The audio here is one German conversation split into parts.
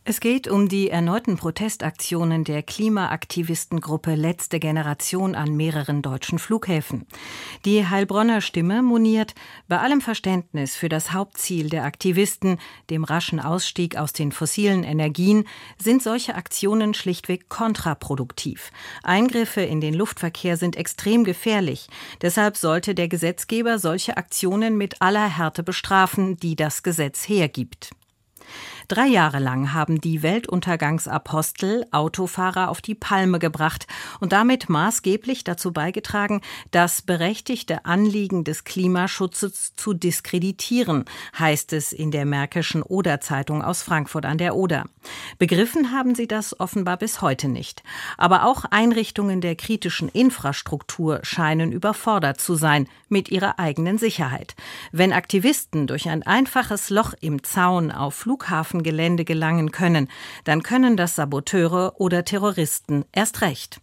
Es geht um die erneuten Protestaktionen der Klimaaktivistengruppe Letzte Generation an mehreren deutschen Flughäfen. Die Heilbronner Stimme moniert, bei allem Verständnis für das Hauptziel der Aktivisten, dem raschen Ausstieg aus den fossilen Energien, sind solche Aktionen schlichtweg kontraproduktiv. Eingriffe in den Luftverkehr sind extrem gefährlich. Deshalb sollte der Gesetzgeber solche Aktionen mit aller Härte bestrafen, die das Gesetz hergibt. 3 Jahre lang haben die Weltuntergangsapostel Autofahrer auf die Palme gebracht und damit maßgeblich dazu beigetragen, das berechtigte Anliegen des Klimaschutzes zu diskreditieren, heißt es in der Märkischen Oder-Zeitung aus Frankfurt an der Oder. Begriffen haben sie das offenbar bis heute nicht. Aber auch Einrichtungen der kritischen Infrastruktur scheinen überfordert zu sein mit ihrer eigenen Sicherheit. Wenn Aktivisten durch ein einfaches Loch im Zaun auf Flughafengelände gelangen können, dann können das Saboteure oder Terroristen erst recht.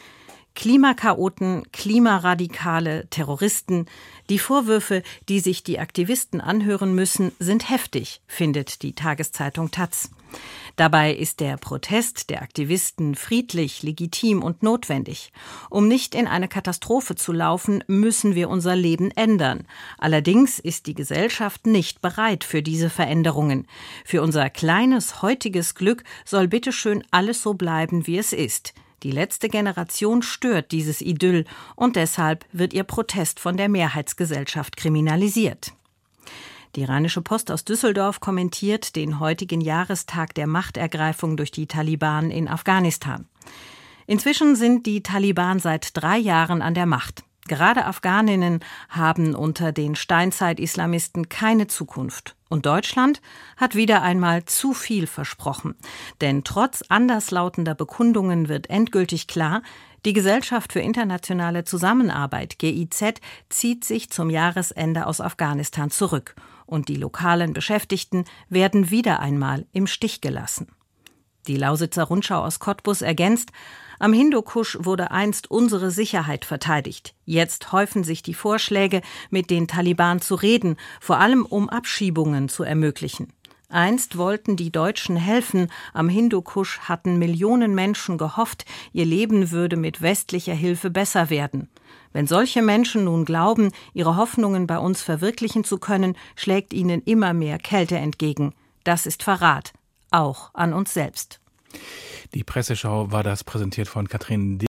Klimakaoten, Klimaradikale, Terroristen. Die Vorwürfe, die sich die Aktivisten anhören müssen, sind heftig, findet die Tageszeitung taz. Dabei ist der Protest der Aktivisten friedlich, legitim und notwendig. Um nicht in eine Katastrophe zu laufen, müssen wir unser Leben ändern. Allerdings ist die Gesellschaft nicht bereit für diese Veränderungen. Für unser kleines, heutiges Glück soll bitteschön alles so bleiben, wie es ist. Die letzte Generation stört dieses Idyll und deshalb wird ihr Protest von der Mehrheitsgesellschaft kriminalisiert. Die Rheinische Post aus Düsseldorf kommentiert den heutigen Jahrestag der Machtergreifung durch die Taliban in Afghanistan. Inzwischen sind die Taliban seit 3 Jahren an der Macht. Gerade Afghaninnen haben unter den Steinzeit-Islamisten keine Zukunft. Und Deutschland hat wieder einmal zu viel versprochen. Denn trotz anderslautender Bekundungen wird endgültig klar, die Gesellschaft für internationale Zusammenarbeit, GIZ, zieht sich zum Jahresende aus Afghanistan zurück. Und die lokalen Beschäftigten werden wieder einmal im Stich gelassen. Die Lausitzer Rundschau aus Cottbus ergänzt, am Hindukusch wurde einst unsere Sicherheit verteidigt. Jetzt häufen sich die Vorschläge, mit den Taliban zu reden, vor allem um Abschiebungen zu ermöglichen. Einst wollten die Deutschen helfen, am Hindukusch hatten Millionen Menschen gehofft, ihr Leben würde mit westlicher Hilfe besser werden. Wenn solche Menschen nun glauben, ihre Hoffnungen bei uns verwirklichen zu können, schlägt ihnen immer mehr Kälte entgegen. Das ist Verrat, auch an uns selbst. Die Presseschau war das, präsentiert von Katrin